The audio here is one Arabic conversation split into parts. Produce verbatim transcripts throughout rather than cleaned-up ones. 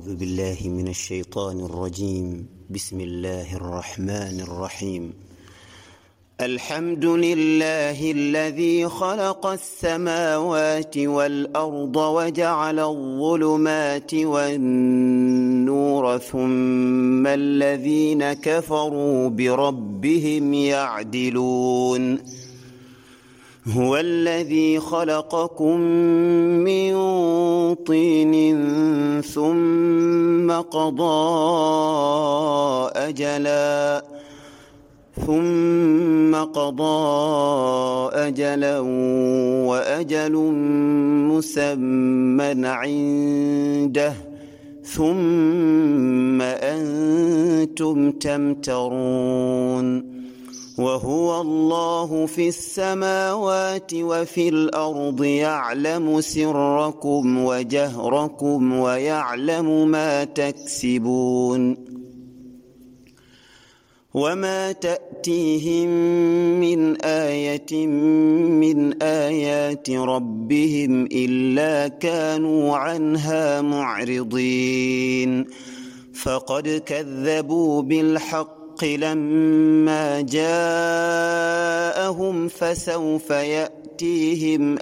أعوذ بالله من الشيطان الرجيم. بسم الله الرحمن الرحيم. الحمد لله الذي خلق السماوات والأرض وجعل الظلمات والنور ثم الذين كفروا بربهم يعدلون. هو الذي خلقكم من طين ثم قضى أجلا ثم قضى أجلا وأجل مسمى عنده ثم أنتم تمترون. وهو الله في السماوات وفي الأرض يعلم سركم وجهركم ويعلم ما تكسبون. وما تأتيهم من آية من آيات ربهم إلا كانوا عنها معرضين. فقد كذبوا بالحق لما جاءهم فسوف يأتيهم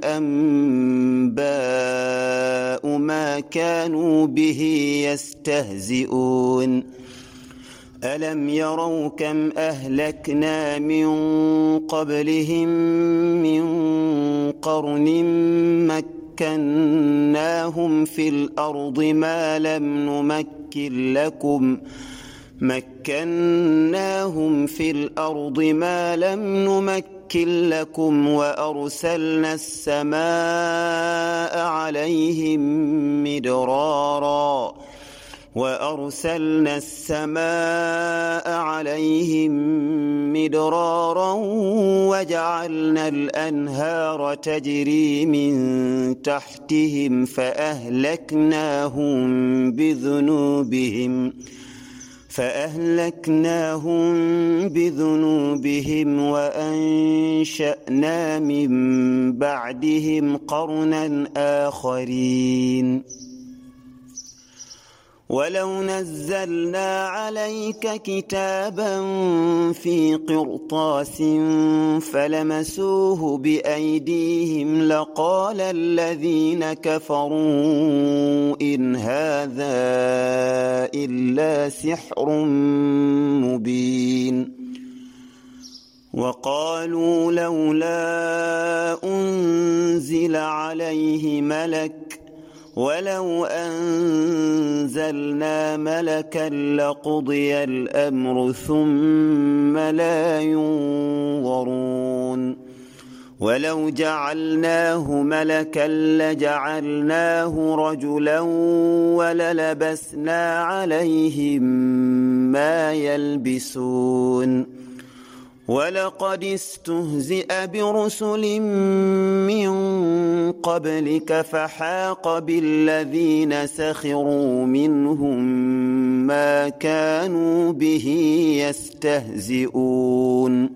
أنباء ما كانوا به يستهزئون. ألم يروا كم أهلكنا من قبلهم من قرن مكناهم في الأرض ما لم نمكن لكم مكناهم في الأرض ما لم نمكن لكم وأرسلنا السماء عليهم مدرارا وأرسلنا السماء عليهم مدرارا وجعلنا الأنهار تجري من تحتهم فأهلكناهم بذنوبهم فأهلكناهم بذنوبهم وأنشأنا من بعدهم قرنا آخرين. ولو نزلنا عليك كتابا في قرطاس فلمسوه بأيديهم لقال الذين كفروا إن هذا إلا سحر مبين. وقالوا لولا أنزل عليه ملك ولو أنزلنا ملكا لقضي الأمر ثم لا ينظرون. ولو جعلناه ملكا لجعلناه رجلا وللبسنا عليهم ما يلبسون. ولقد استهزئ برسل من قبلك فحاق بالذين سخروا منهم ما كانوا به يستهزئون.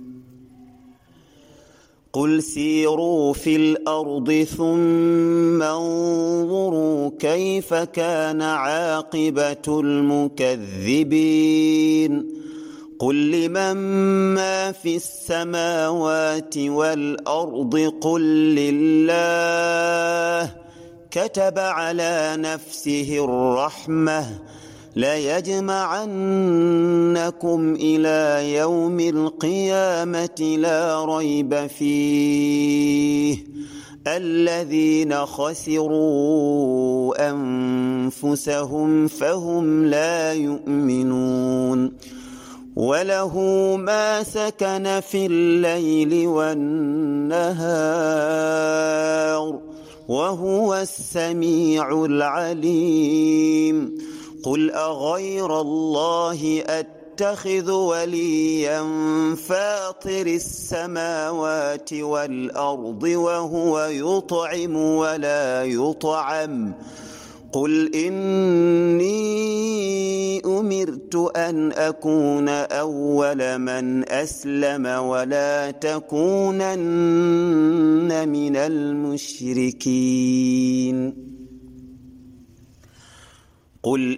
قل سيروا في الأرض ثم انظروا كيف كان عاقبة المكذبين. قل لمن ما في السماوات والأرض قل لله كتب على نفسه الرحمة ليجمعنكم إلى يوم القيامة لا ريب فيه الذين خسروا أنفسهم فهم لا يؤمنون. وله ما سكن في الليل والنهار وهو السميع العليم. قل أغير الله أتخذ وليا فاطر السماوات والأرض وهو يطعم ولا يطعم. قل إني أمرت أن أكون أول من أسلم ولا تكونن من المشركين. قل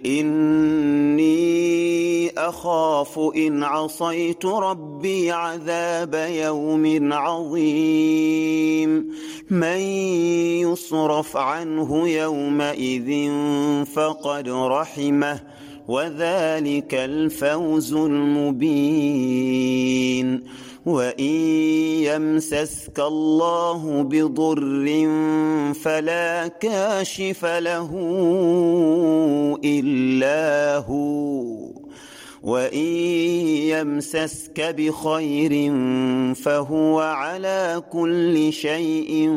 إني أخاف إن عصيت ربي عذاب يوم عظيم من يصرف عنه يومئذ فقد رحمه وذلك الفوز المبين وإن يمسسك الله بضر فلا كاشف له إلا هو وإن يمسسك بخير فهو على كل شيء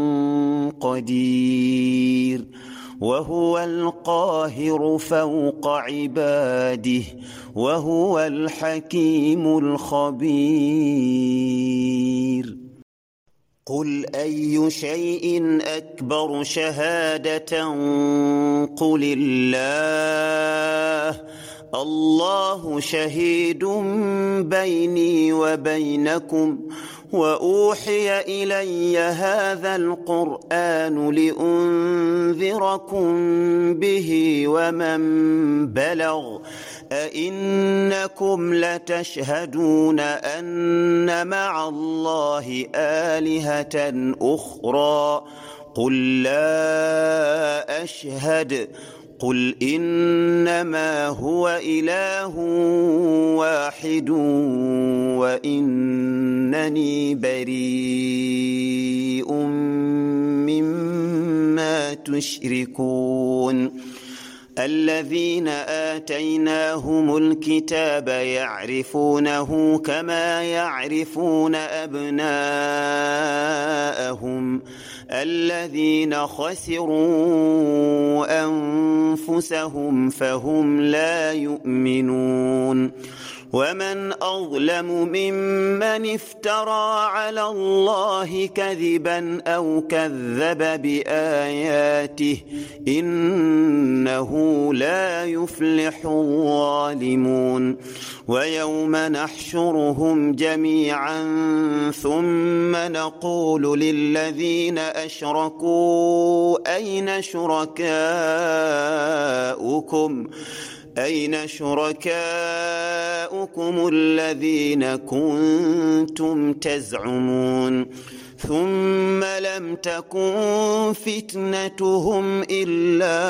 قدير وهو القاهر فوق عباده وهو الحكيم الخبير قل أي شيء أكبر شهادة قل الله الله شهيد بيني وبينكم وأوحي إلي هذا القرآن لأنذركم به ومن بلغ أئنكم لتشهدون أن مع الله آلهة أخرى قل لا أشهد قل إنما هو إله واحد وإنني بريء مما تشركون الذين آتيناهم الكتاب يعرفونه كما يعرفون أبناءهم الذين خسروا أنفسهم فهم لا يؤمنون ومن أظلم ممن افترى على الله كذبا أو كذب بآياته إنه لا يفلح الظالمون ويوم نحشرهم جميعا ثم نقول للذين أشركوا أين شركاؤكم أين شركاؤكم الذين كنتم تزعمون ثم لم تكن فتنتهم إلا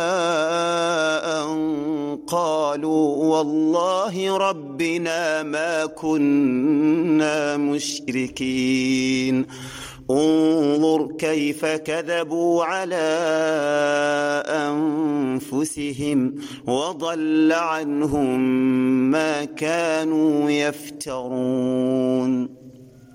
أن قالوا والله ربنا ما كنا مشركين انظر كيف كذبوا على أنفسهم وضل عنهم ما كانوا يفترون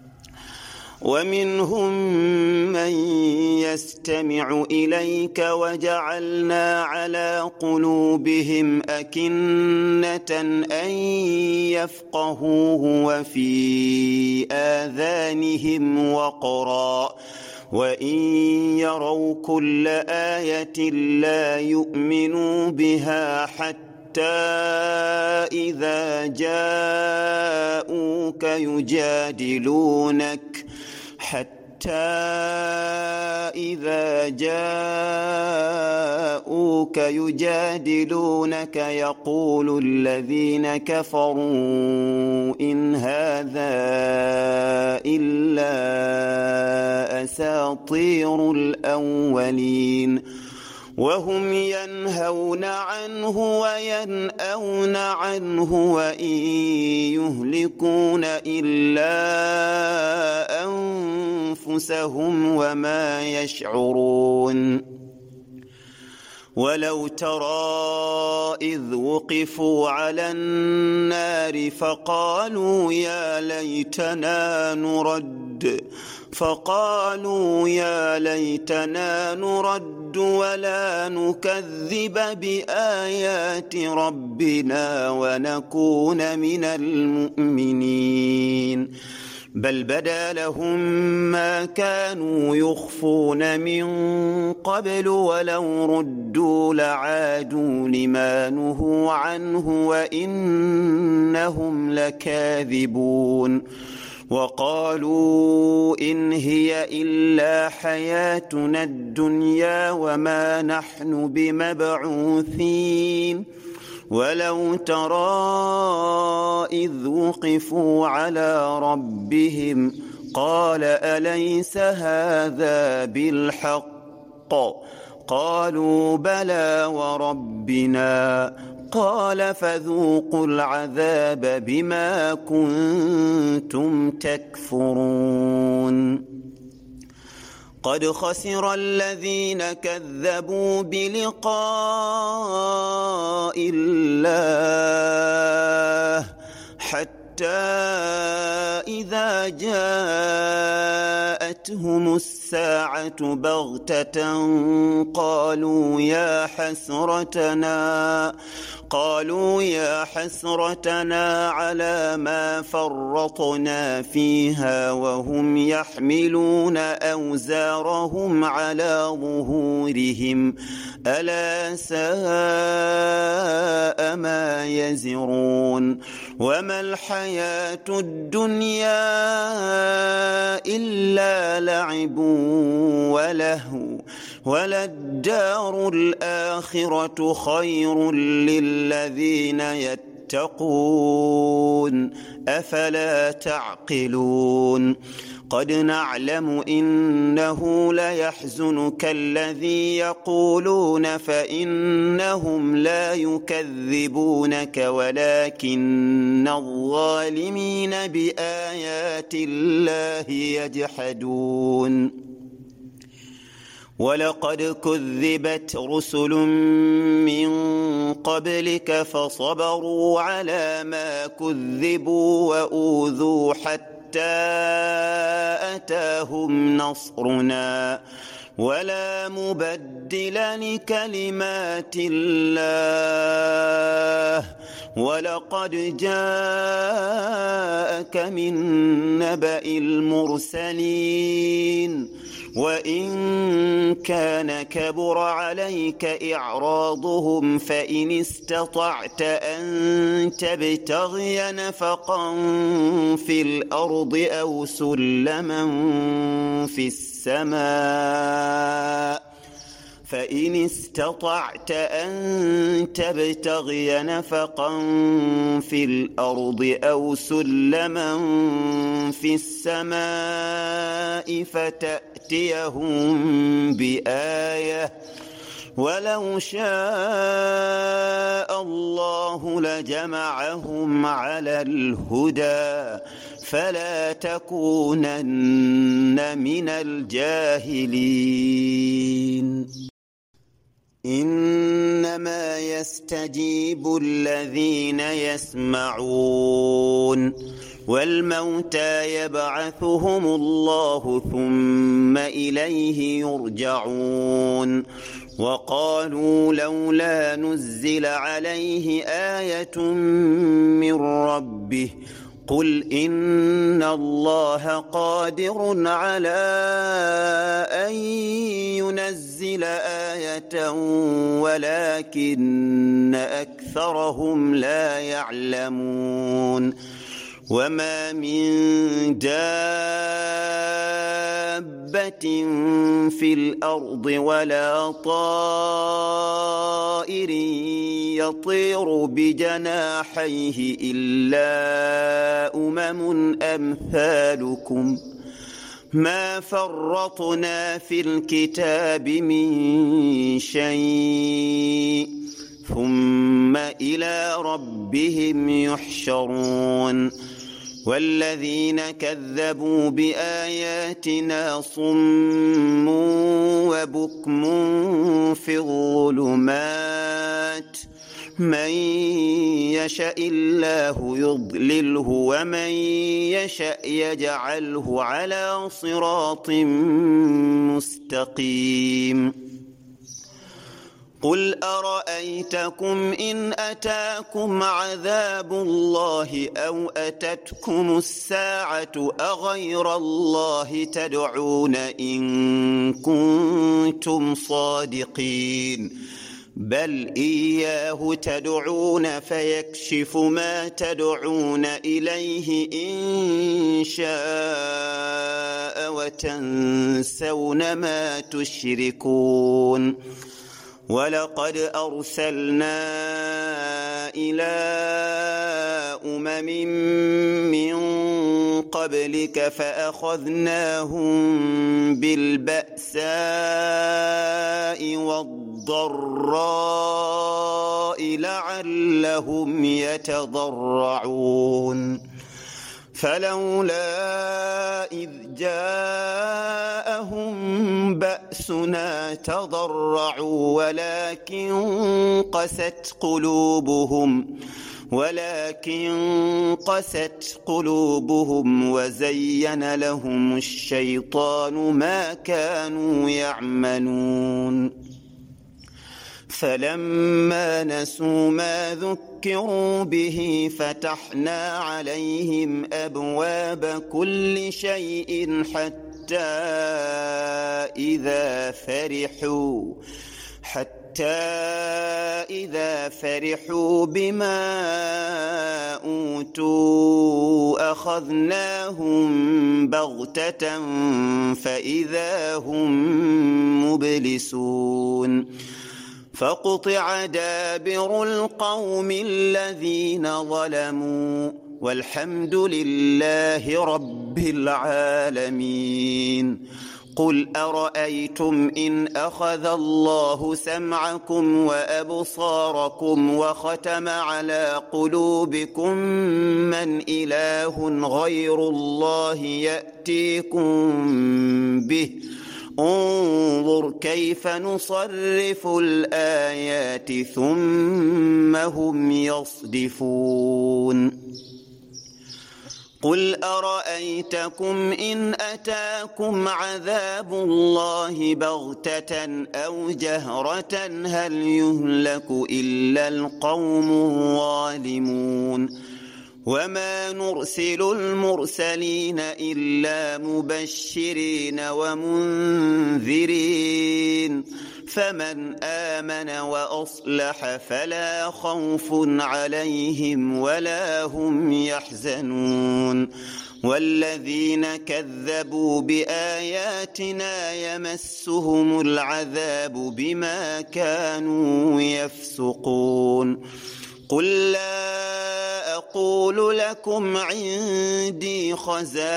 ومنهم من يستمع إليك وجعلنا على قلوبهم أكنة أن يفقهوه وفي آذانهم وقرا وإن يروا كل آية لا يؤمنوا بها حتى إذا جاءوك يجادلونك حتى إذا جاءوك يجادلونك يقول الذين كفروا إن هذا إلا أساطير الأولين وهم ينهون عنه وينأون عنه وإن يهلكون إلا أنفسهم وما يشعرون ولو ترى إذ وقفوا على النار فقالوا يا ليتنا نرد فقالوا يا ليتنا نرد ولا نكذب بآيات ربنا ونكون من المؤمنين بل بدا لهم ما كانوا يخفون من قبل ولو ردوا لعادوا لما نهوا عنه وإنهم لكاذبون وقالوا إن هي إلا حياتنا الدنيا وما نحن بمبعوثين ولو ترى إذ وقفوا على ربهم قال أليس هذا بالحق قالوا بلى وربنا قال فذوقوا العذاب بما كنتم تكفرون قد خسر الذين كذبوا بلقاء الله حتى إذا جاءتهم الساعة بغتة قالوا يا حسرتنا قالوا يا حسرتنا على ما فرطنا فيها وهم يحملون أوزارهم على ظهورهم ألا ساء ما يزرون وما الحياة الدنيا إلا لعب ولهو وللدار الآخرة خير للذين يتقون أفلا تعقلون قد نعلم إنه ليحزنك الذي يقولون فإنهم لا يكذبونك ولكن الظالمين بآيات الله يجحدون ولقد كذبت رسل من قبلك فصبروا على ما كذبوا وأوذوا حتى أتاهم نصرنا ولا مبدل لكلمات الله ولقد جاءك من نبأ المرسلين وإن كان كبر عليك إعراضهم فإن استطعت أن تبتغي نفقا في الأرض أو سلما في السماء فإن استطعت أن تبتغي نفقا في الأرض أو سلما في السماء فتأتيهم بآية ولو شاء الله لجمعهم على الهدى فلا تكونن من الجاهلين إنما يستجيب الذين يسمعون والموتى يبعثهم الله ثم إليه يرجعون وقالوا لولا نزل عليه آية من ربه قل إن الله قادر على أن ينزل آية ولكن أكثرهم لا يعلمون وما من دابة في الأرض ولا طائر يطير بجناحيه إلا أمم أمثالكم ما فرطنا في الكتاب من شيء ثم إلى ربهم يحشرون والذين كذبوا بآياتنا صم وبكم في الظلمات من يشاء الله يضلله ومن يشاء يجعله على صراط مستقيم قل أرأيتكم إن أتاكم عذاب الله أو أتتكم الساعة أغير الله تدعون إن كنتم صادقين بل إياه تدعون فيكشف ما تدعون إليه إن شاء وتنسون ما تشركون ولقد أرسلنا إلى أمم من قبلك فأخذناهم بالبأساء والضراء لعلهم يتضرعون فلولا إذ جاءهم بأسنا تضرعوا ولكن قست قلوبهم ولكن قست قلوبهم وزين لهم الشيطان ما كانوا يعملون فلما نسوا ما ذكروا به فتحنا عليهم أبواب كل شيء حتى إذا فرحوا حتى إذا فرحوا بما أوتوا أخذناهم بغتة فإذا هم مبلسون فقطع دابر القوم الذين ظلموا والحمد لله رب العالمين قل أرأيتم إن أخذ الله سمعكم وأبصاركم وختم على قلوبكم من إله غير الله يأتيكم به انظر كيف نصرف الآيات ثم هم يصدفون قل أرأيتكم إن أتاكم عذاب الله بغتة أو جهرة هل يهلك إلا القوم الظالمون وما نرسل المرسلين إلا مبشرين ومنذرين فمن آمن وأصلح فلا خوف عليهم ولا هم يحزنون والذين كذبوا بآياتنا يمسهم العذاب بما كانوا يفسقون قل لا أقول لكم عندي خزائن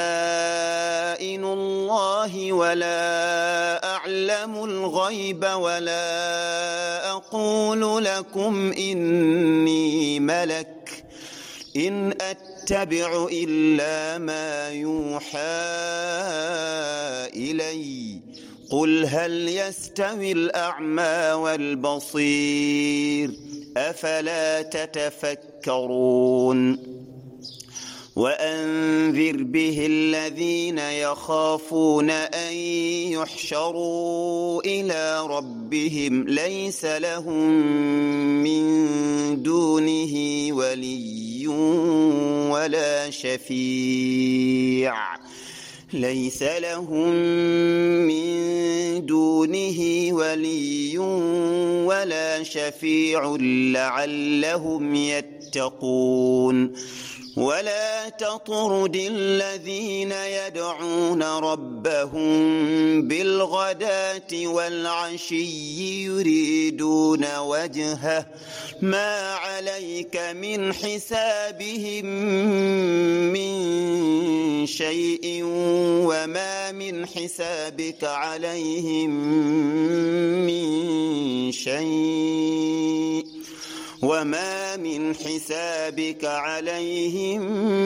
الله ولا أعلم الغيب ولا أقول لكم إني ملك إن أتبع إلا ما يوحى إلي قل هل يستوي الأعمى والبصير أفلا تتفكرون وأنذر به الذين يخافون أن يحشروا إلى ربهم ليس لهم من دونه ولي ولا شفيع ليس لهم من دونه ولي ولا شفيع لعلهم يتقون ولا تطرد الذين يدعون ربهم بالغداة والعشي يريدون وجهه ما عليك من حسابهم من شيء وما من حسابك عليهم من شيء وما من حسابك عليهم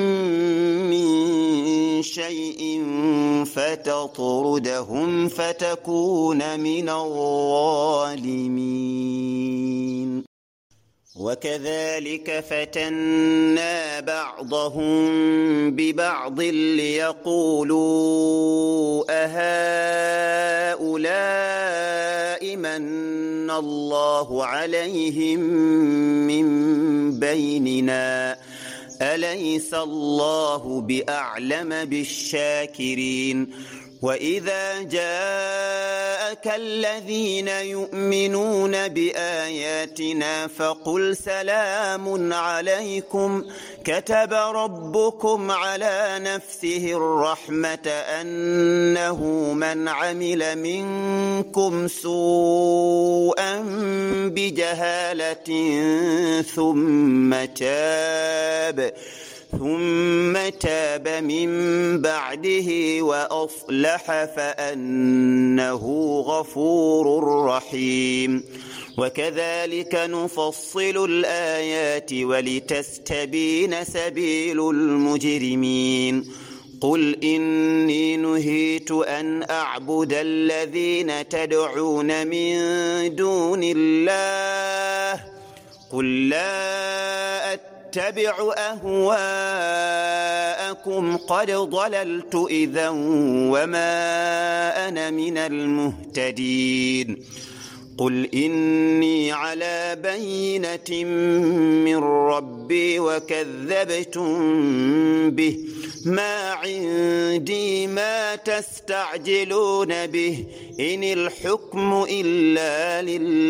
من شيء فتطردهم فتكون من الظالمين وكذلك فتنا بعضهم ببعض ليقولوا أهؤلاء من الله عليهم من بيننا أليس الله بأعلم بالشاكرين وإذا جاءك الذين يؤمنون بآياتنا فقل سلام عليكم كتب ربكم على نفسه الرحمة أنه من عمل منكم سوءا بجهالة ثم تاب ثم تاب من بعده وأصلح فأنه غفور رحيم وكذلك نفصل الآيات ولتستبين سبيل المجرمين قل إني نهيت أن أعبد الذين تدعون من دون الله قل لا أتبع أهواءكم قد ضللت إذا وما أنا من المهتدين قل إني على بينة من ربي وكذبتم به ما عندي ما تستعجلون به إن الحكم إلا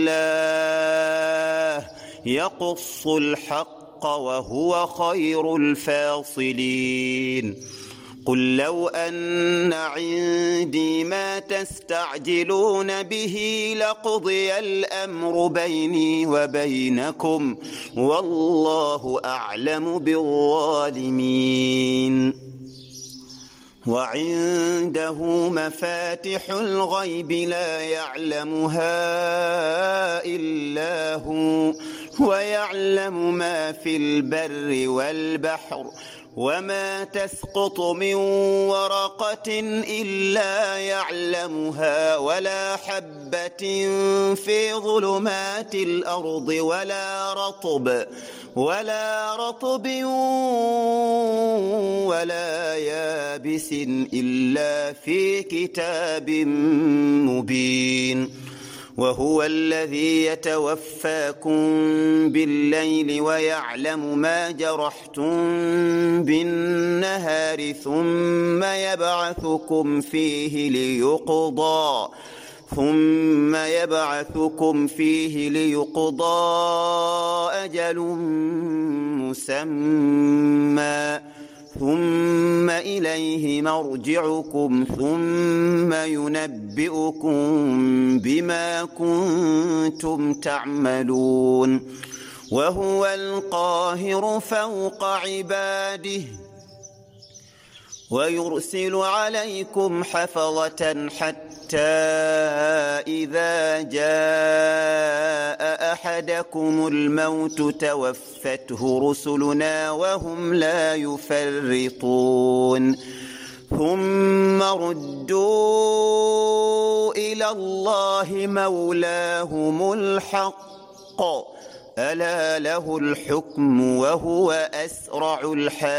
لله يقص الحق وهو خير الفاصلين قل لو أن عندي ما تستعجلون به لقضي الأمر بيني وبينكم والله أعلم بالظالمين وعنده مفاتح الغيب لا يعلمها إلا هو ويعلم ما في البر والبحر وما تسقط من ورقة إلا يعلمها ولا حبة في ظلمات الأرض ولا رطب ولا رطب ولا يابس إلا في كتاب مبين وهو الذي يتوفاكم بالليل ويعلم ما جرحتم بالنهار ثم يبعثكم فيه ليقضى ثم يبعثكم فيه ليقضى أجل مسمى ثم إليه مرجعكم ثم ينبئكم بما كنتم تعملون وهو القاهر فوق عباده ويرسل عليكم حفظة حتى إذا جاء أحدكم الموت توفته رسلنا وهم لا يفرطون ثم ردوا إلى الله مولاهم الحق ألا له الحكم وهو أسرع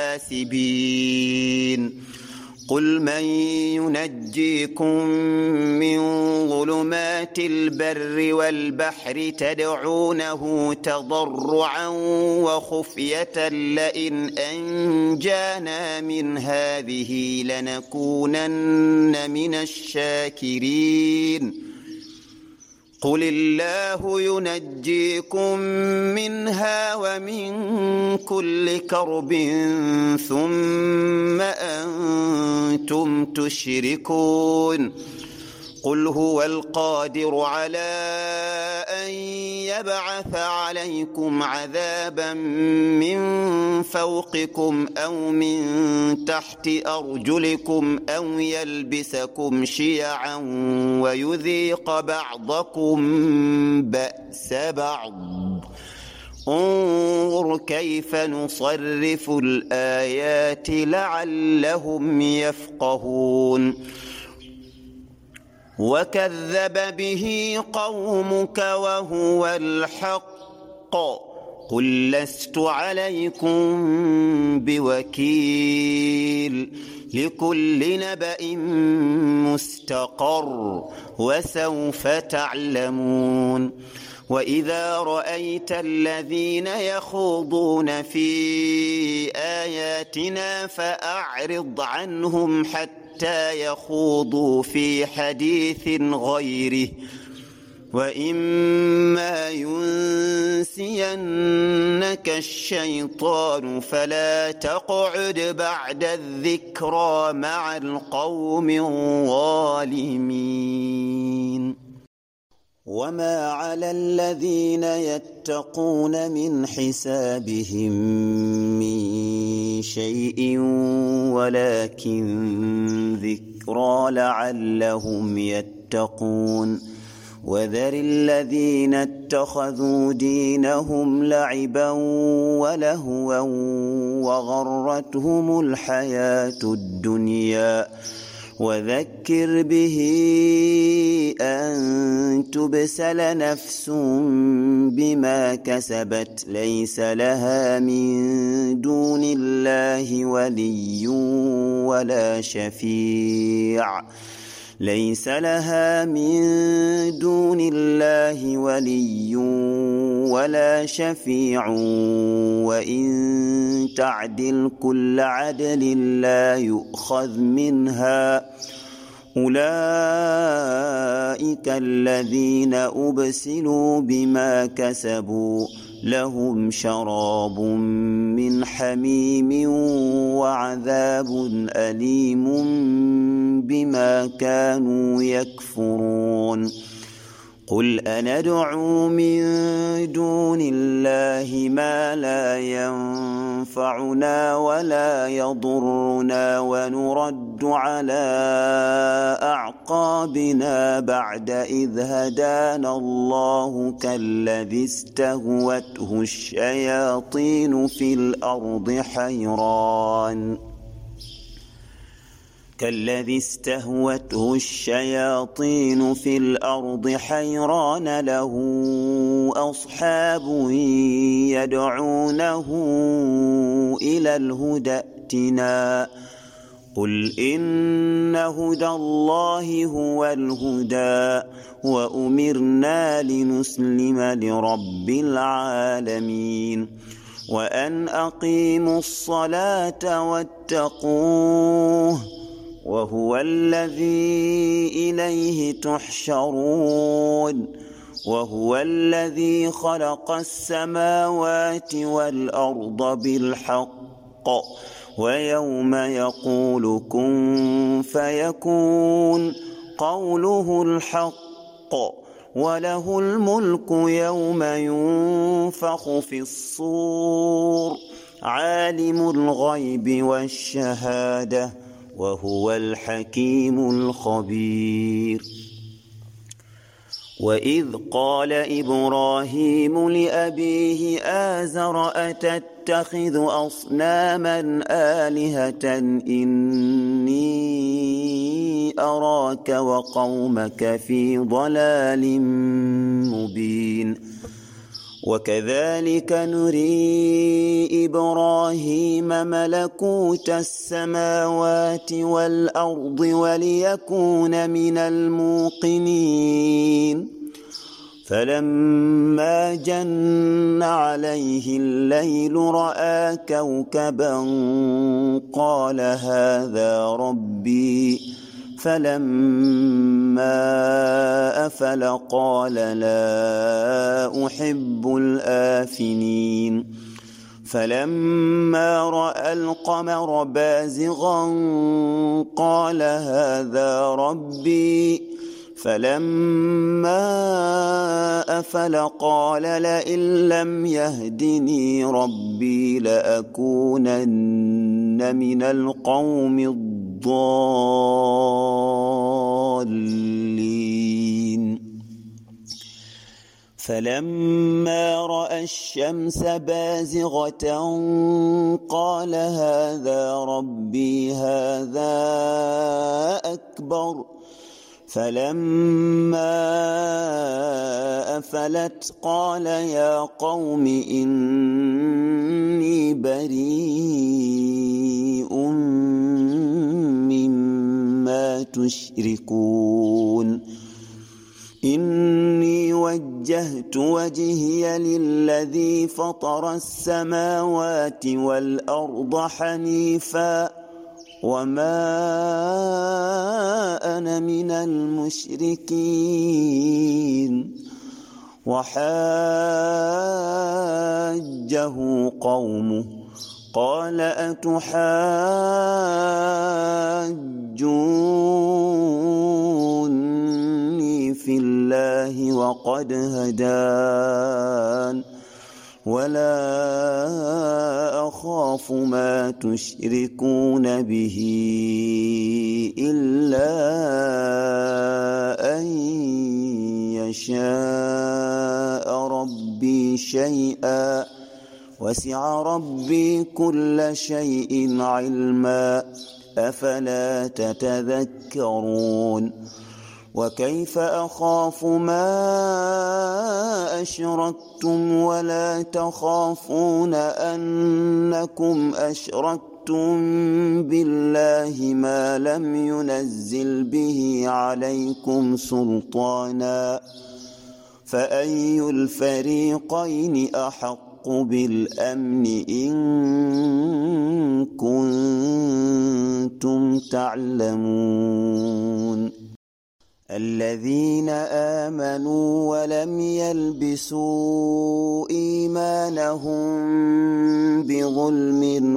الحاسبين قل من ينجيكم من ظلمات البر والبحر تدعونه تضرعا وخفية لئن أنجانا من هذه لنكونن من الشاكرين قل الله ينجيكم منها ومن كل كرب ثم أنتم تشركون قل هو القادر على أن يبعث عليكم عذابا من فوقكم أو من تحت أرجلكم أو يلبسكم شيعا ويذيق بعضكم بأس بعض انظر كيف نصرف الآيات لعلهم يفقهون وكذب به قومك وهو الحق قل لست عليكم بوكيل لكل نبأ مستقر وسوف تعلمون وإذا رأيت الذين يخوضون في آياتنا فأعرض عنهم حتى حتى يخوضوا في حديث غيره وإما ينسينك الشيطان فلا تقعد بعد الذكرى مع القوم الظالمين. وما على الذين يتقون من حسابهم من شيء ولكن ذكرى لعلهم يتقون. وذر الذين اتخذوا دينهم لعبا ولهوا وغرتهم الحياة الدنيا وذكر به أن تبسل نفس بما كسبت ليس لها من دون الله ولي ولا شفيع ليس لها من دون الله ولي ولا شفيع وإن تعدل كل عدل لا يؤخذ منها أولئك الذين أبسلوا بما كسبوا لهم شراب من حميم وعذاب أليم بما كانوا يكفرون. قل أندعو من دون الله ما لا ينفعنا ولا يضرنا ونرد على أعقابنا بعد إذ هدانا الله كالذي استهوته الشياطين في الأرض حيران كالذي استهوته الشياطين في الأرض حيران له أصحاب يدعونه إلى الهدى ائتنا قل إن هدى الله هو الهدى وأمرنا لنسلم لرب العالمين وأن أقيموا الصلاة واتقوه وهو الذي إليه تحشرون وهو الذي خلق السماوات والأرض بالحق ويوم يقول كن فيكون قوله الحق وله الملك يوم ينفخ في الصور عالم الغيب والشهادة وهو الحكيم الخبير. وإذ قال إبراهيم لأبيه آزر أتتخذ أصناما آلهة إني أراك وقومك في ضلال مبين. وكذلك نري إبراهيم ملكوت السماوات والأرض وليكون من الموقنين فلما جن عليه الليل رأى كوكبا قال هذا ربي فلما أفل قال لا أحب الآفلين فلما رأى القمر بازغا قال هذا ربي فلما أفل قال لئن لم يهدني ربي لأكونن من القوم الضالين. فلما رأى الشمس بازغة قال هذا ربي هذا أكبر فلما أفلت قال يا قوم إني بريء مما تشركون إني وجهت وجهي للذي فطر السماوات والأرض حنيفا وما أنا من المشركين وحاجه قومه قال أتحاجوني في الله وقد هدان ولا أخاف ما تشركون به إلا أن يشاء ربي شيئا وسع ربي كل شيء علما أفلا تتذكرون وكيف أخاف ما أشركتم ولا تخافون أنكم أشركتم بالله ما لم ينزل به عليكم سلطانا فأي الفريقين أحق بالأمن إن كنتم تعلمون الذين آمنوا ولم يلبسوا إيمانهم بظلم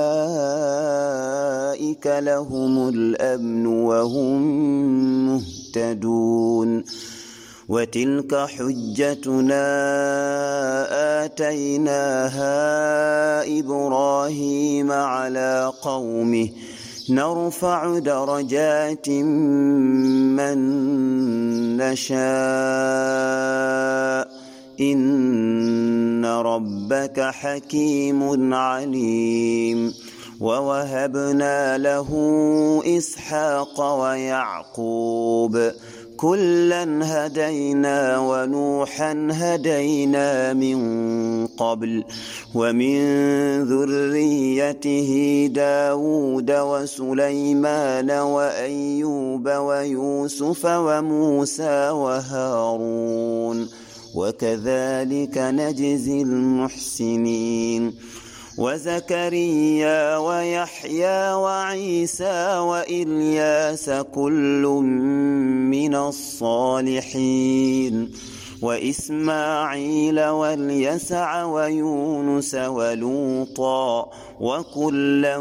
أولئك لهم الأمن وهم مهتدون وتلك حجتنا آتيناها إبراهيم على قومه نرفع درجات من نشاء إن ربك حكيم عليم ووهبنا له إسحاق ويعقوب كلا هدينا ونوحا هدينا من قبل ومن ذريته داود وسليمان وأيوب ويوسف وموسى وهارون وكذلك نجزي المحسنين وزكريا ويحيى وعيسى وإلياس كل من الصالحين وإسماعيل واليسع ويونس ولوطا وكلا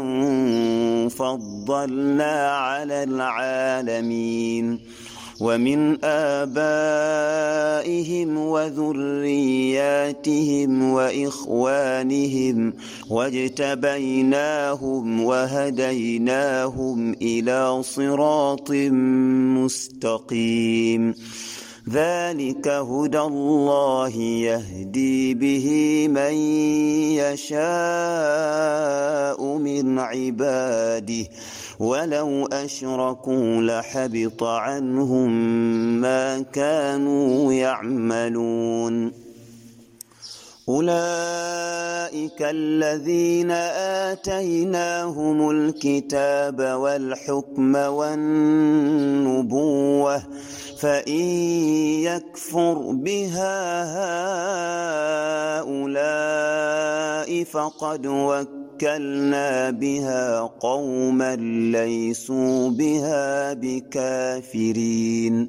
فضلنا على العالمين ومن آبائهم وذرياتهم وإخوانهم واجتبيناهم وهديناهم إلى صراط مستقيم ذلك هدى الله يهدي به من يشاء من عباده ولو أشركوا لحبط عنهم ما كانوا يعملون أولئك الذين آتيناهم الكتاب والحكم والنبوة فإن يكفر بها هؤلاء فقد وكلنا بها قوما ليسوا بها بكافرين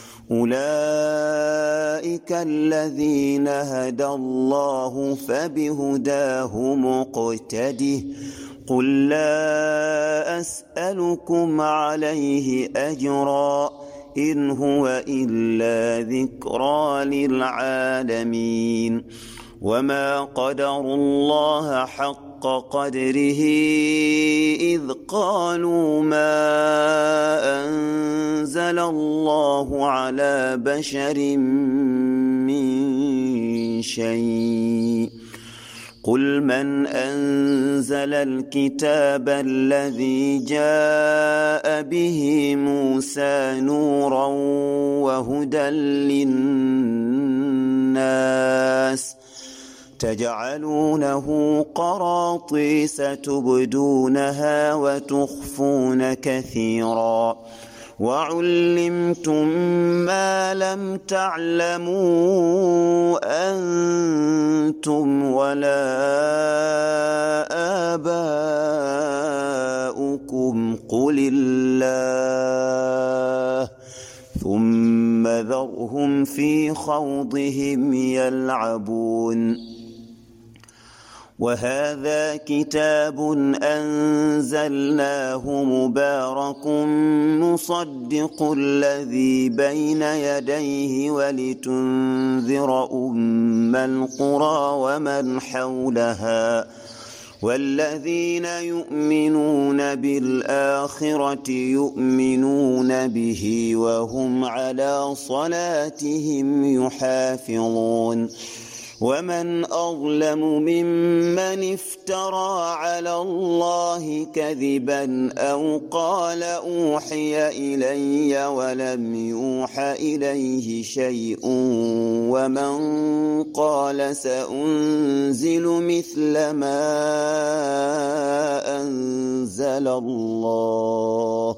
أولئك الذين هدى الله فبهداه مقتده قل لا أسألكم عليه أجرا إن هو إلا ذكرى للعالمين وما قدروا الله حق قدره إذ قالوا ما أنزل الله على بشر من شيء قل من أنزل الكتاب الذي جاء به موسى نورا وهدى للناس تجعلونه قراطيس تبدونها وتخفون كثيرا وعلمتم ما لم تعلموا أنتم ولا آباؤكم قل الله ثم ذرهم في خوضهم يلعبون. وهذا كتاب أنزلناه مبارك مصدق الذي بين يديه ولتنذر أم القرى ومن حولها والذين يؤمنون بالآخرة يؤمنون به وهم على صلاتهم يحافظون. ومن أظلم ممن افترى على الله كذبا أو قال أوحي إلي ولم يوح إليه شيء ومن قال سأنزل مثل ما أنزل الله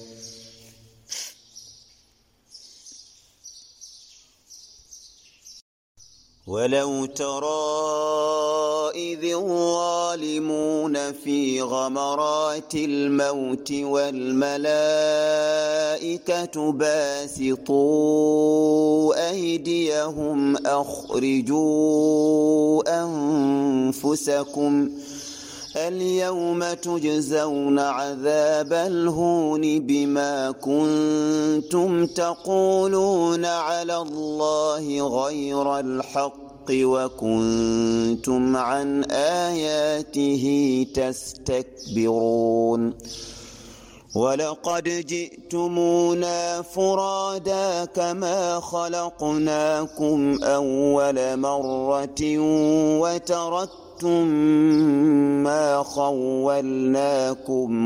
ولو ترى إذ الظالمون في غمرات الموت والملائكة باسطوا أيديهم أخرجوا أنفسكم اليوم تجزون عذاب الهون بما كنتم تقولون على الله غير الحق وكنتم عن آياته تستكبرون. ولقد جئتمونا فرادا كما خلقناكم أول مرة وتركتم ما خولناكم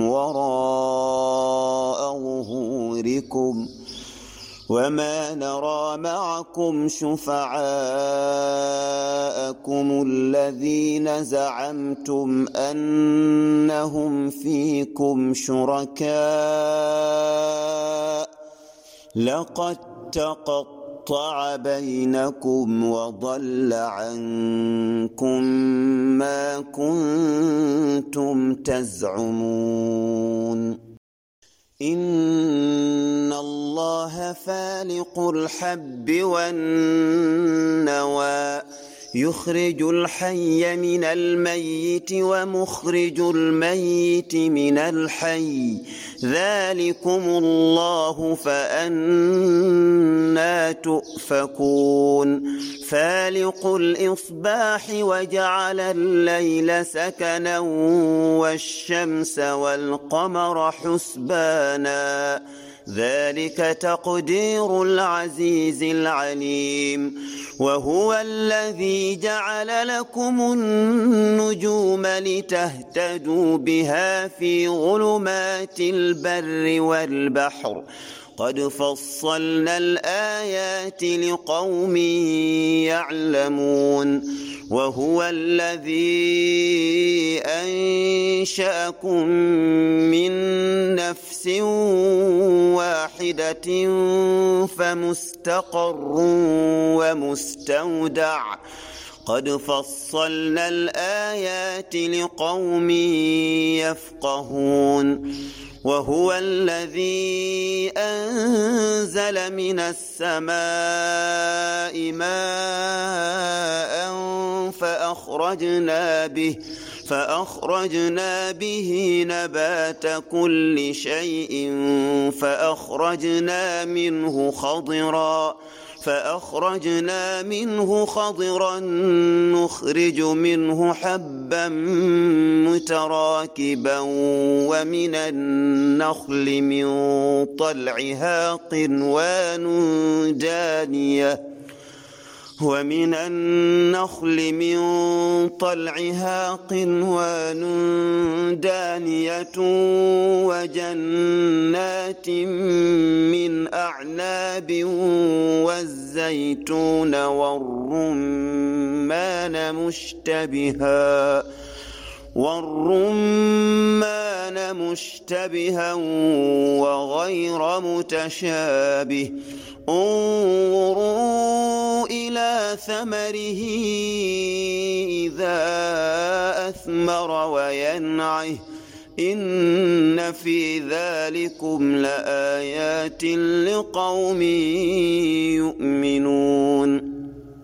وراء ظهوركم وما نرى معكم شفعاءكم الذين زعمتم أنهم فيكم شركاء لقد تقطع بينكم وضل عنكم ما كنتم تزعمون. إن الله فالق الحب والنوى يخرج الحي من الميت ومخرج الميت من الحي ذلكم الله فأنى تؤفكون. فالق الإصباح وجعل الليل سكنا والشمس والقمر حسبانا ذلك تقدير العزيز العليم. وهو الذي جعل لكم النجوم لتهتدوا بها في ظلمات البر والبحر قد فصلنا الآيات لقوم يعلمون. وهو الذي أنشأكم من نفس واحدة فمستقر ومستودع قد فصلنا الآيات لقوم يفقهون. وهو الذي أنزل من السماء ماء فأخرجنا به فأخرجنا به نبات كل شيء فأخرجنا منه خضرا فأخرجنا منه خضرا نخرج منه حبا متراكبا ومن النخل من طلعها قنوان دانية ومن النخل من طلعها قنوان دانية وجنات من أعناب والزيتون والرمان مشتبها والرمان مشتبها وغير متشابه انظروا إلى ثمره إذا أثمر وينعه إن في ذلكم لآيات لقوم يؤمنون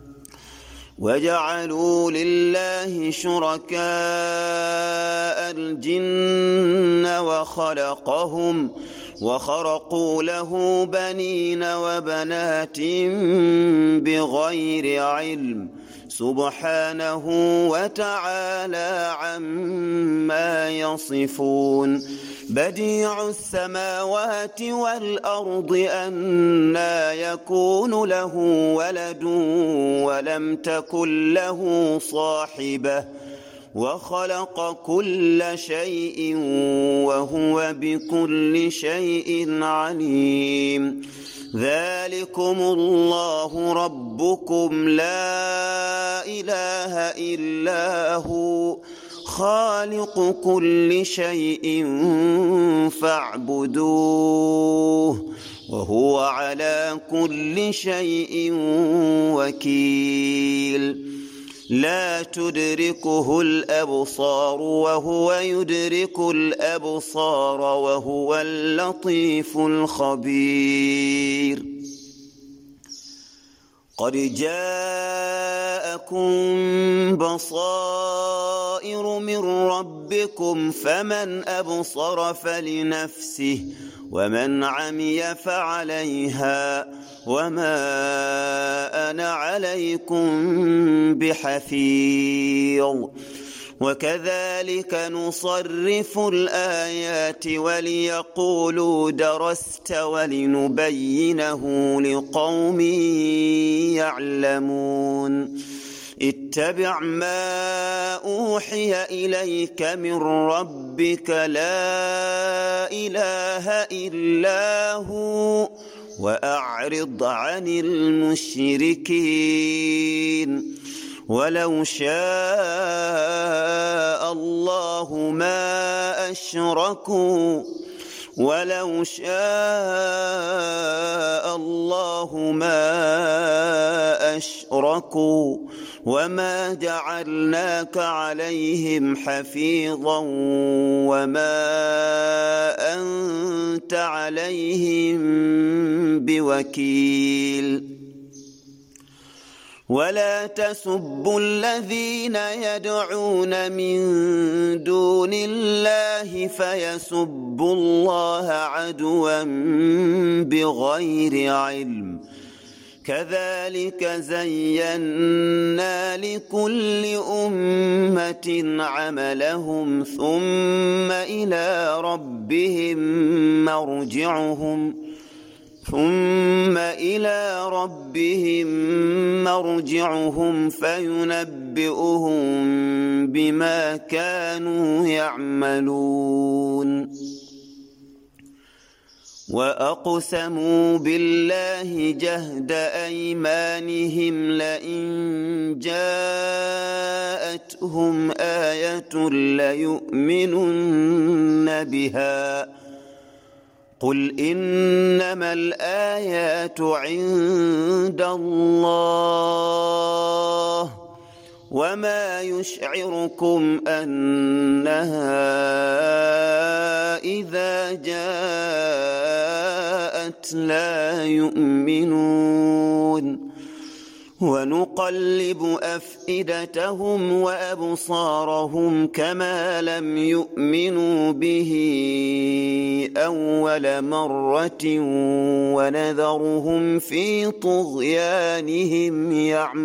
وجعلوا لله شركاء الجن وخلقهم وخرقوا له بنين وبنات بغير علم سبحانه وتعالى عما يصفون بديع السماوات والأرض أنى يكون له ولد ولم تكن له صاحبة وخلق كل شيء وهو بكل شيء عليم ذلكم الله ربكم لا إله إلا هو خالق كل شيء فاعبدوه وهو على كل شيء وكيل لا تدركه الأبصار وهو يدرك الأبصار وهو اللطيف الخبير قد جاءكم بصائر من ربكم فمن أبصر فلنفسه ومن عمي فعليها وما أنا عليكم بحفيظ وكذلك نصرف الآيات وليقولوا درست ولنبينه لقوم يعلمون اتبع ما أوحي إليك من ربك لا إله إلا هو وأعرض عن المشركين ولو شاء الله ما أشركوا ولو شاء الله ما أشركوا وما جعلناك عليهم حفيظا وما أنت عليهم بوكيل ولا تسبوا الذين يدعون من دون الله فيسبوا الله عدوا بغير علم كذلك زينا لكل أمة عملهم ثم إلى ربهم مرجعهم ثم إلى ربهم مرجعهم فينبئهم بما كانوا يعملون وأقسموا بالله جهد أيمانهم لئن جاءتهم آية ليؤمنن بها قل إنما الآيات عند الله وما يشعركم أنها إذا جاءت لا يؤمنون ونقلب أفئدتهم وأبصارهم كما لم يؤمنوا به أول مرة ونذرهم في طغيانهم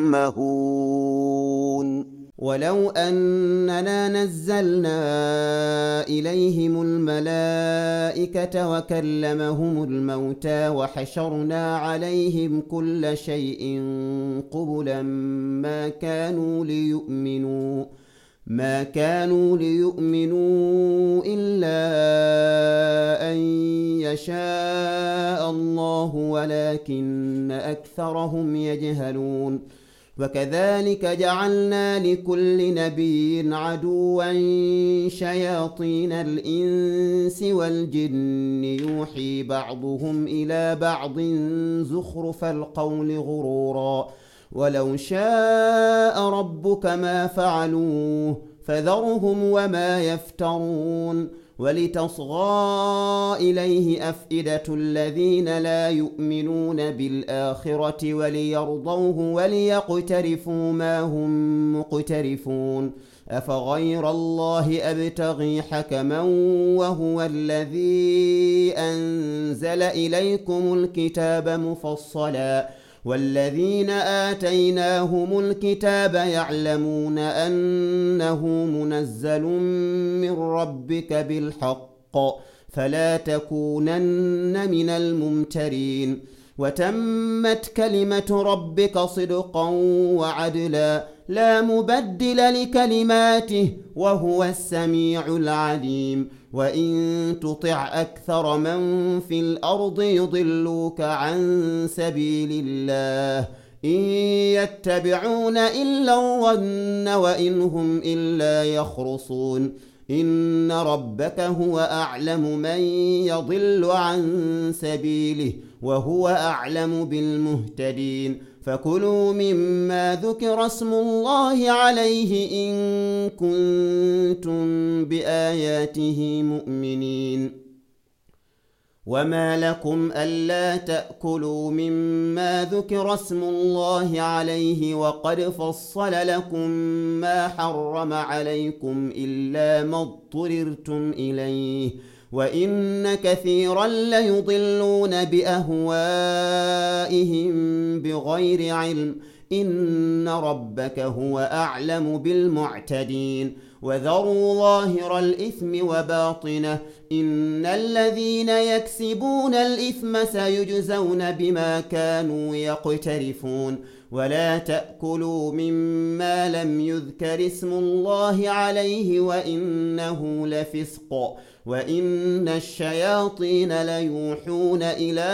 يعمهون ولو أننا نزلنا إليهم الملائكة وكلمهم الموتى وحشرنا عليهم كل شيء قبلا ما كانوا ليؤمنوا ما كانوا ليؤمنوا إلا أن يشاء الله ولكن أكثرهم يجهلون وكذلك جعلنا لكل نبي عدوا شياطين الإنس والجن يوحي بعضهم إلى بعض زخرف القول غرورا ولو شاء ربك ما فعلوه فذرهم وما يفترون ولتصغى إليه أفئدة الذين لا يؤمنون بالآخرة وليرضوه وليقترفوا ما هم مقترفون أفغير الله أبتغي حكما وهو الذي أنزل إليكم الكتاب مفصلا والذين آتيناهم الكتاب يعلمون أنه منزل من ربك بالحق فلا تكونن من الممترين وتمت كلمة ربك صدقا وعدلا لا مبدل لكلماته وهو السميع العليم وإن تطع أكثر من في الأرض يضلوك عن سبيل الله إن يتبعون إلا الظن وإن هم إلا يخرصون إن ربك هو أعلم من يضل عن سبيله وهو أعلم بالمهتدين فكلوا مما ذكر اسم الله عليه إن كنتم بآياته مؤمنين وما لكم ألا تأكلوا مما ذكر اسم الله عليه وقد فصل لكم ما حرم عليكم إلا ما اضطررتم إليه وإن كثيرا ليضلون بأهوائهم بغير علم إن ربك هو أعلم بالمعتدين وذروا ظاهر الإثم وباطنه إن الذين يكسبون الإثم سيجزون بما كانوا يقترفون ولا تأكلوا مما لم يذكر اسم الله عليه وإنه لفسق وإن الشياطين ليوحون إلى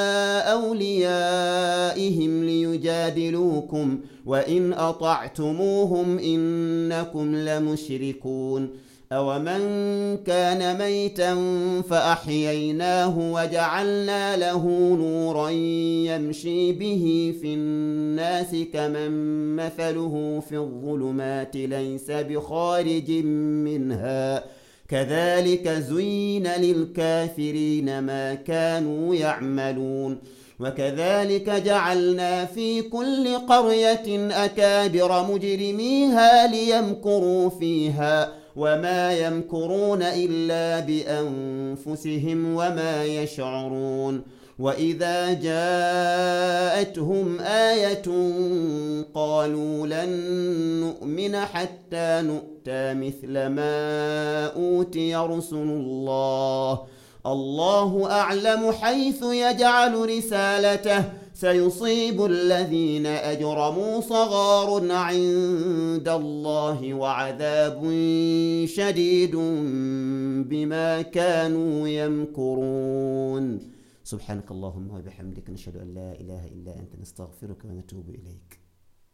أوليائهم ليجادلوكم وإن أطعتموهم إنكم لمشركون أومن كان ميتا فأحييناه وجعلنا له نورا يمشي به في الناس كمن مثله في الظلمات ليس بخارج منها كذلك زين للكافرين ما كانوا يعملون وكذلك جعلنا في كل قرية أكابر مجرميها ليمكروا فيها وما يمكرون إلا بأنفسهم وما يشعرون وإذا جاءتهم آية قالوا لن نؤمن حتى نؤتى مثل ما أوتي رسل الله الله أعلم حيث يجعل رسالته سيصيب الذين أجرموا صغار عند الله وعذاب شديد بما كانوا يمكرون سبحانك اللهم وبحمدك نشهد أن لا إله إلا أنت نستغفرك ونتوب إليك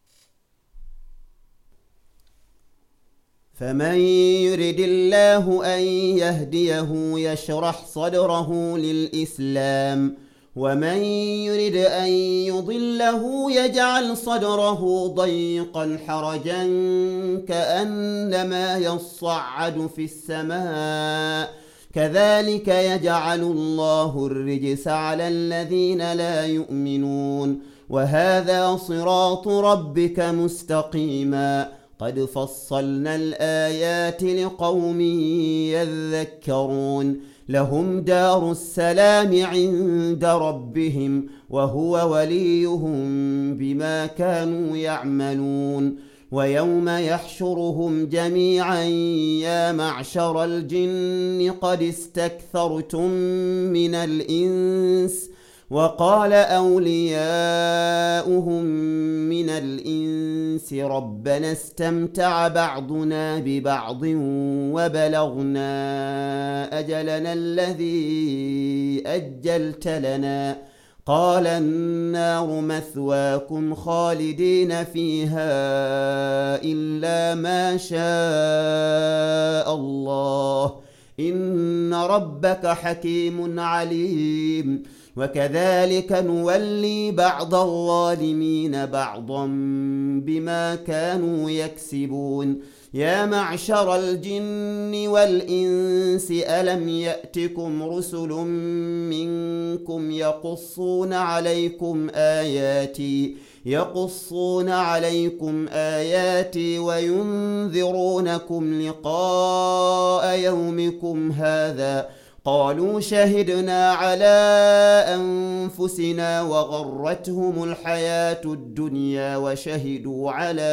فمن يرد الله أن يهديه يشرح صدره للإسلام ومن يرد أن يضله يجعل صدره ضيقا حرجا كأنما يصعد في السماء كذلك يجعل الله الرجس على الذين لا يؤمنون وهذا صراط ربك مستقيما قد فصلنا الآيات لقوم يذكرون لهم دار السلام عند ربهم وهو وليهم بما كانوا يعملون ويوم يحشرهم جميعا يا معشر الجن قد استكثرتم من الإنس وقال أولياؤهم من الإنس ربنا استمتع بعضنا ببعض وبلغنا أجلنا الذي أجلت لنا قال النار مثواكم خالدين فيها إلا ما شاء الله إن ربك حكيم عليم وكذلك نولي بعض الظالمين بعضا بما كانوا يكسبون يا معشر الجن والإنس ألم يأتكم رسل منكم يقصون عليكم آياتي يقصون عليكم آياتي وينذرونكم لقاء يومكم هذا قالوا شهدنا على أنفسنا وغرتهم الحياة الدنيا وشهدوا على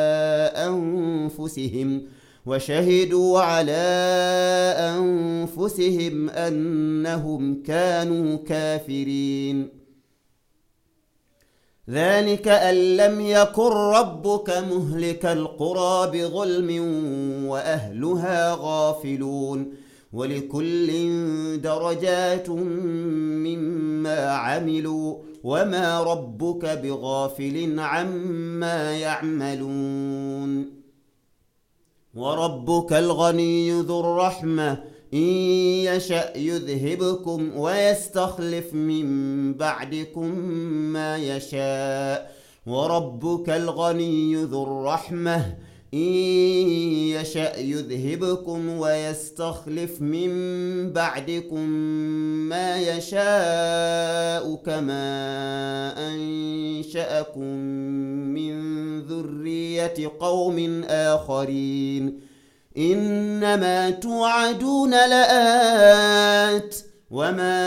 أنفسهم وشهدوا على أنفسهم أنهم كانوا كافرين ذلك أن لم يكن ربك مهلك القرى بظلم وأهلها غافلون ولكل درجات مما عملوا وما ربك بغافل عما يعملون وربك الغني ذو الرحمة إن يشأ يذهبكم ويستخلف من بعدكم ما يشاء وربك الغني ذو الرحمة إن يشأ يذهبكم ويستخلف من بعدكم ما يشاء كما أنشأكم من ذرية قوم آخرين إنما توعدون لآت وما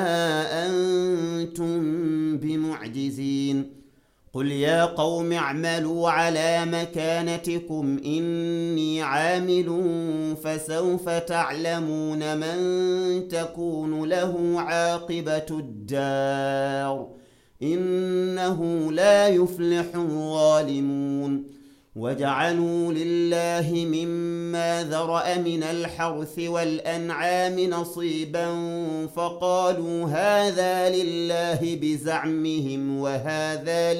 أنتم بمعجزين قل يا قوم اعملوا على مكانتكم إني عامل فسوف تعلمون من تكون له عاقبة الدار إنه لا يفلح الظالمون وجعلوا لله مما ذرأ من الحرث والأنعام نصيبا فقالوا هذا لله بزعمهم وهذا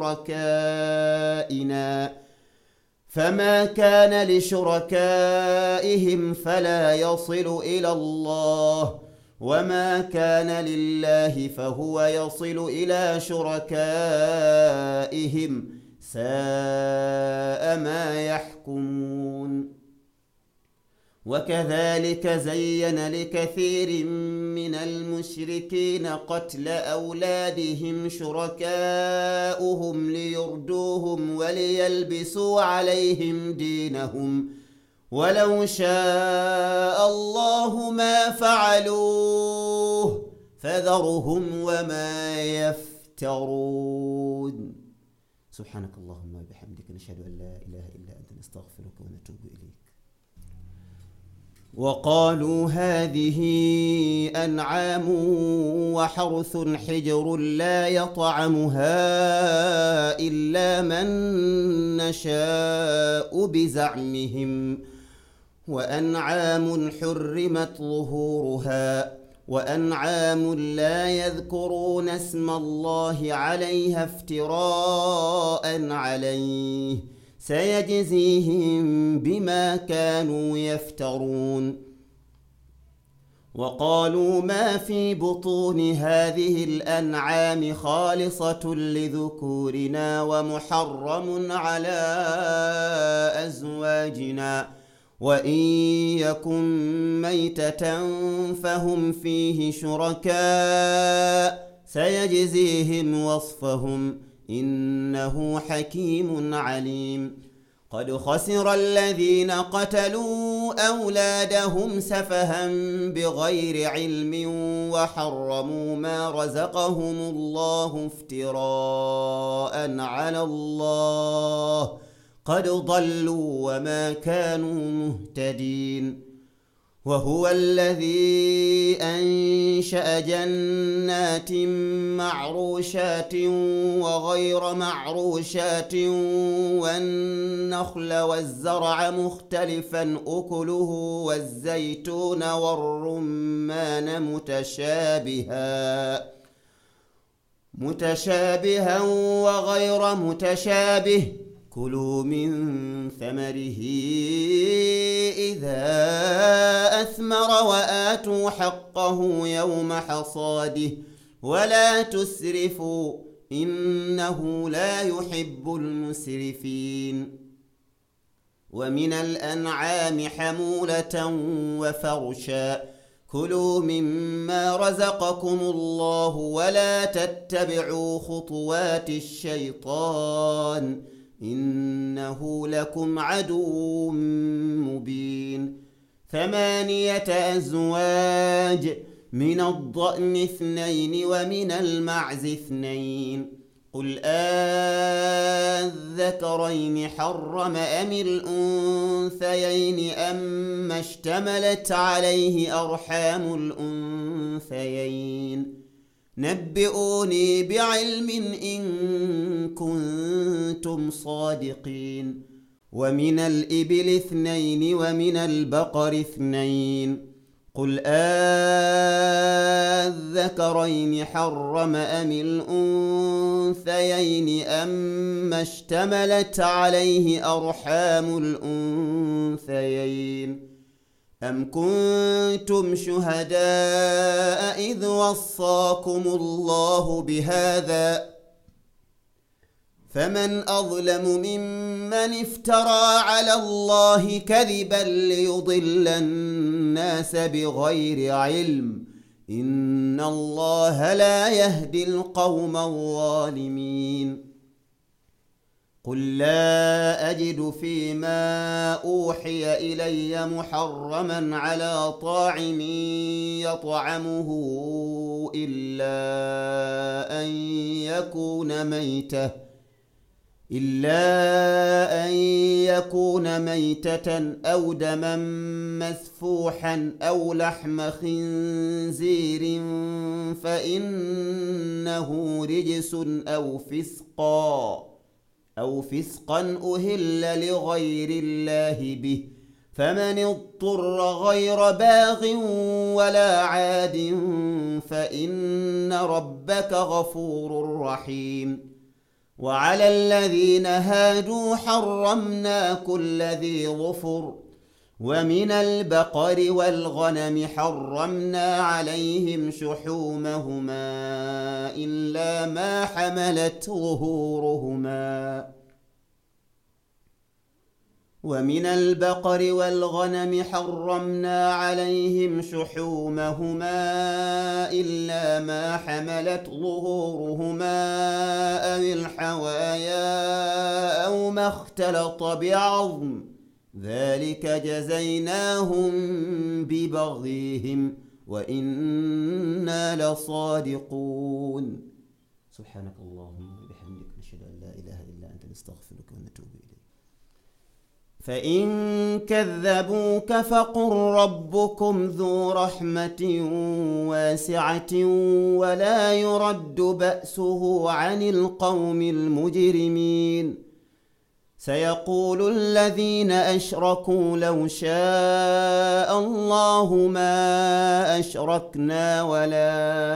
لشركائنا فما كان لشركائهم فلا يصل إلى الله وما كان لله فهو يصل إلى شركائهم ساء ما يحكمون وكذلك زين لكثير من المشركين قتل أولادهم شركاؤهم ليردوهم وليلبسوا عليهم دينهم ولو شاء الله ما فعلوه فذرهم وما يفترون سبحانك اللهم وبحمدك نشهد أن لا إله إلا أنت نستغفرك ونتوب إليك وقالوا هذه أنعام وحرث حجر لا يطعمها إلا من نشاء بزعمهم وأنعام حرمت ظهورها وأنعام لا يذكرون اسم الله عليها افتراء عليه سيجزيهم بما كانوا يفترون وقالوا ما في بطون هذه الأنعام خالصة لذكورنا ومحرم على أزواجنا وإن يكن ميتة فهم فيه شركاء سيجزيهم وصفهم إنه حكيم عليم قد خسر الذين قتلوا أولادهم سفها بغير علم وحرموا ما رزقهم الله افتراء على الله قد ضلوا وما كانوا مهتدين وهو الذي أنشأ جنات معروشات وغير معروشات والنخل والزرع مختلفا أكله والزيتون والرمان متشابها متشابها وغير متشابه كلوا من ثمره إذا أثمر وآتوا حقه يوم حصاده ولا تسرفوا إنه لا يحب المسرفين. ومن الأنعام حمولة وفرشا كلوا مما رزقكم الله ولا تتبعوا خطوات الشيطان إنه لكم عدو مبين. ثمانية أزواج من الضأن اثنين ومن المعز اثنين قل أذكرين حرم أم الأنثيين أم اشتملت عليه أرحام الأنثيين نبئوني بعلم إن كنتم صادقين. ومن الإبل اثنين ومن البقر اثنين قل أذكرين حرم أم الأنثيين أم اشتملت عليه أرحام الأنثيين أم كنتم شهداء إذ وصاكم الله بهذا فمن أظلم ممن افترى على الله كذبا ليضل الناس بغير علم إن الله لا يهدي القوم الظالمين. قل لا أجد فيما أوحي إلي محرما على طاعم يطعمه إلا أن يكون ميتة إلا أن يكون ميتة أو دما مسفوحا أو لحم خنزير فإنه رجس أو فسقا أو فسقا أهل لغير الله به فمن اضطر غير باغ ولا عاد فإن ربك غفور رحيم. وعلى الذين هادوا حرمنا كل ذي ظفر ومن البقر والغنم حرمنا عليهم شحومهما إلا ما حملت ظهورهما ومن البقر والغنم حرمنا عليهم شحومهما إلا ما حملت ظهورهما أو الحوايا أو ما اختلط بعظم ذلك جزيناهم ببغيهم وإنا لصادقون. سبحانك اللهم وبحمدك نشهد أن لا إله إلا أنت نستغفرك ونتوب إليك. فإن كذبوك فقل ربكم ذو رحمة واسعة ولا يرد بأسه عن القوم المجرمين. سيقول الذين أشركوا لو شاء الله ما أشركنا ولا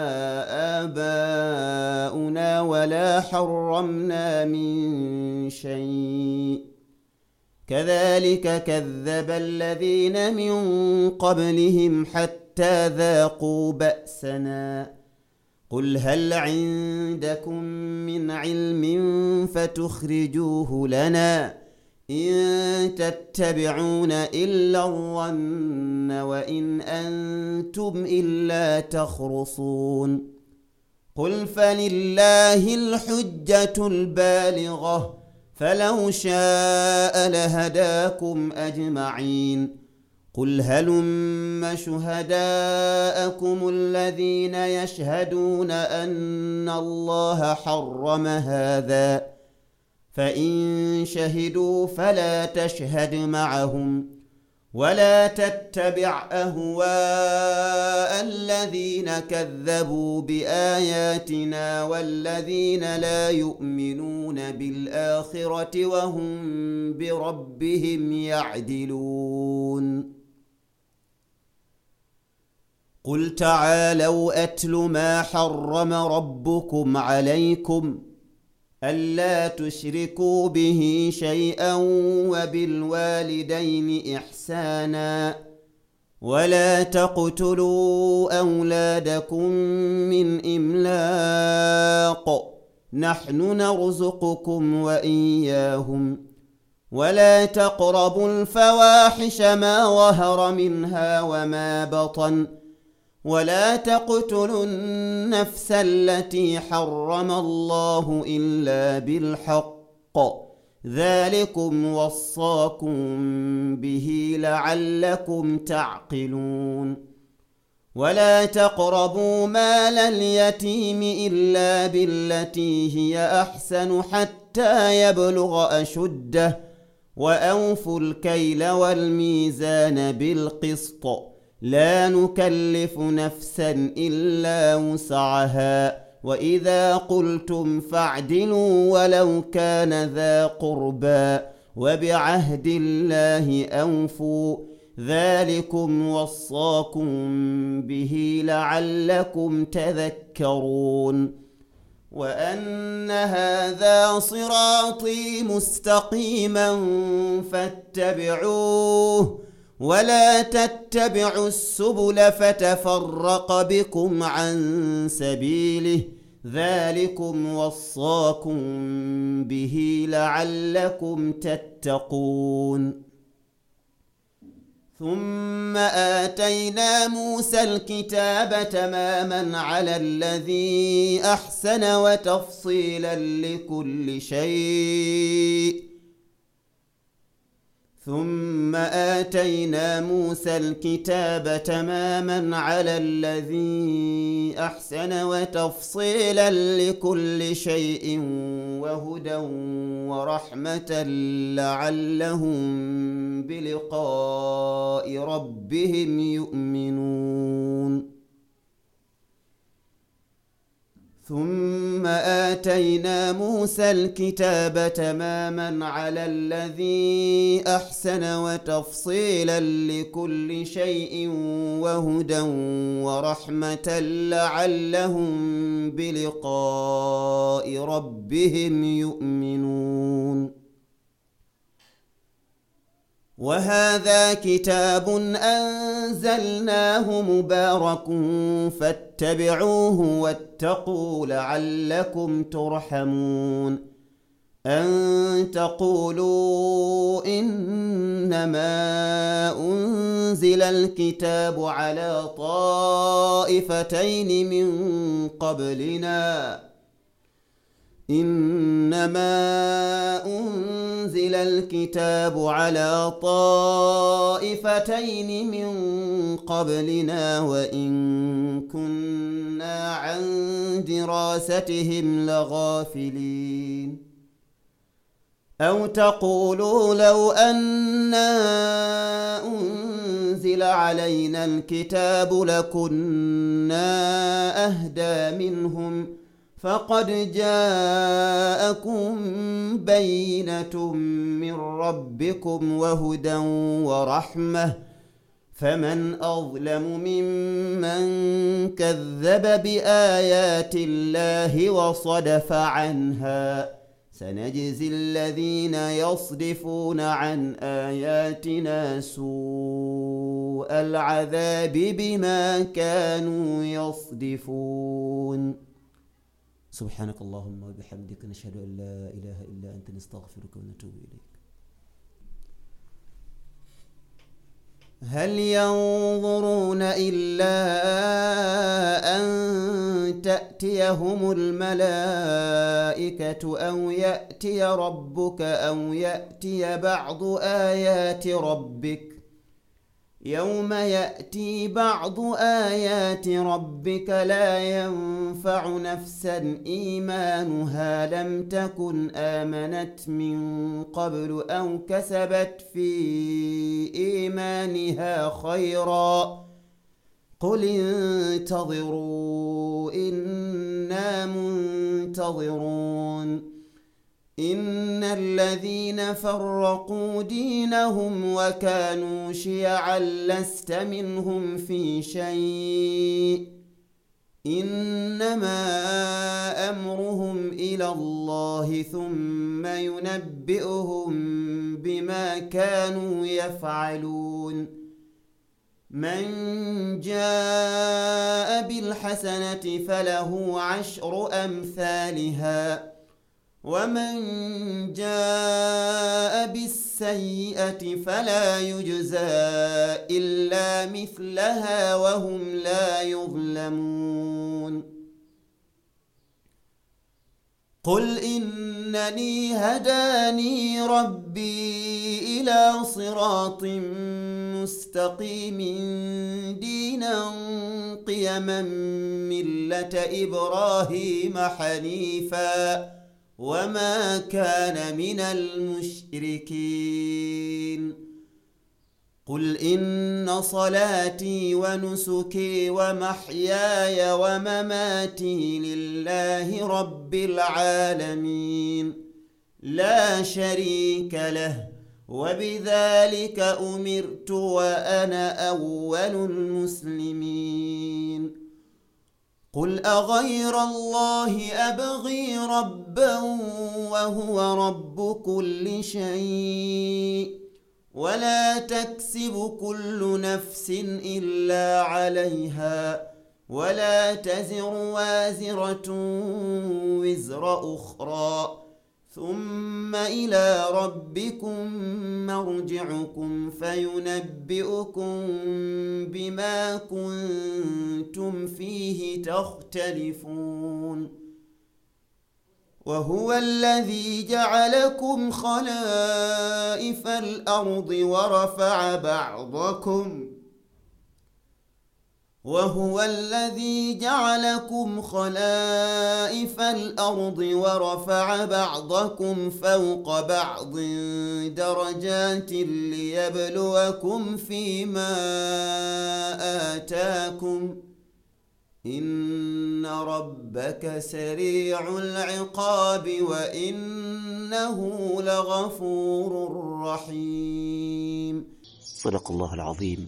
آباؤنا ولا حرمنا من شيء كذلك كذب الذين من قبلهم حتى ذاقوا بأسنا قل هل عندكم من علم فتخرجوه لنا إن تتبعون إلا الظن وإن أنتم إلا تخرصون قل فلله الحجة البالغة فلو شاء لهداكم أجمعين قل هلم شهداءكم الذين يشهدون أن الله حرم هذا فإن شهدوا فلا تشهد معهم ولا تتبع أهواء الذين كذبوا بآياتنا والذين لا يؤمنون بالآخرة وهم بربهم يعدلون قل تعالوا أتل ما حرم ربكم عليكم ألا تشركوا به شيئا وبالوالدين إحسانا ولا تقتلوا أولادكم من إملاق نحن نرزقكم وإياهم ولا تقربوا الفواحش ما ظهر منها وما بطن ولا تقتلوا النفس التي حرم الله إلا بالحق ذلكم وصاكم به لعلكم تعقلون ولا تقربوا مال اليتيم إلا بالتي هي أحسن حتى يبلغ أشده وأوفوا الكيل والميزان بالقسط لا نكلف نفسا إلا وسعها وإذا قلتم فاعدلوا ولو كان ذا قربى وبعهد الله أوفوا ذلكم وصاكم به لعلكم تذكرون وأن هذا صراطي مستقيما فاتبعوه ولا تتبعوا السبل فتفرق بكم عن سبيله ذلكم وصاكم به لعلكم تتقون ثم آتينا موسى الكتاب تماما على الذي أحسن وتفصيلا لكل شيء ثم آتينا موسى الكتاب تماما على الذي أحسن وتفصيلا لكل شيء وهدى ورحمة لعلهم بلقاء ربهم يؤمنون ثم آتينا موسى الكتاب تماما على الذي أحسن وتفصيلا لكل شيء وهدى ورحمة لعلهم بلقاء ربهم يؤمنون وهذا كتاب أنزلناه مبارك فاتبعوه واتقوا لعلكم ترحمون أن تقولوا إنما أنزل الكتاب على طائفتين من قبلنا إنما أنزل الكتاب على طائفتين من قبلنا وإن كنا عن دراستهم لغافلين أو تقولوا لو أنا أنزل علينا الكتاب لكنا أهدى منهم فقد جاءكم بينة من ربكم وهدى ورحمة فمن أظلم ممن كذب بآيات الله وصدف عنها سنجزي الذين يصدفون عن آياتنا سوء العذاب بما كانوا يصدفون سبحانك اللهم وبحمدك نشهد أن لا إله إلا أنت نستغفرك ونتوب إليك. هل ينظرون إلا أن تأتيهم الملائكة أو يأتي ربك أو يأتي بعض آيات ربك يوم يأتي بعض آيات ربك لا ينفع نفسا إيمانها لم تكن آمنت من قبل أو كسبت في إيمانها خيرا قل انتظروا إنا منتظرون إن الذين فرقوا دينهم وكانوا شيعا لست منهم في شيء إنما أمرهم إلى الله ثم ينبئهم بما كانوا يفعلون من جاء بالحسنة فله عشر أمثالها ومن جاء بالسيئة فلا يجزى إلا مثلها وهم لا يظلمون قل إنني هداني ربي إلى صراط مستقيم دينا قيما ملة إبراهيم حنيفا وما كان من المشركين قل إن صلاتي ونسكي ومحياي ومماتي لله رب العالمين لا شريك له وبذلك أمرت وأنا أول المسلمين قل أغير الله أبغي ربا وهو رب كل شيء ولا تكسب كل نفس إلا عليها ولا تزر وازرة وزر أخرى ثم إلى ربكم مرجعكم فينبئكم بما كنتم فيه تختلفون وهو الذي جعلكم خلائف الأرض ورفع بعضكم وهو الذي جعلكم خلائف الأرض ورفع بعضكم فوق بعض درجات ليبلوكم فيما آتاكم إن ربك سريع العقاب وإنه لغفور رحيم. صدق الله العظيم.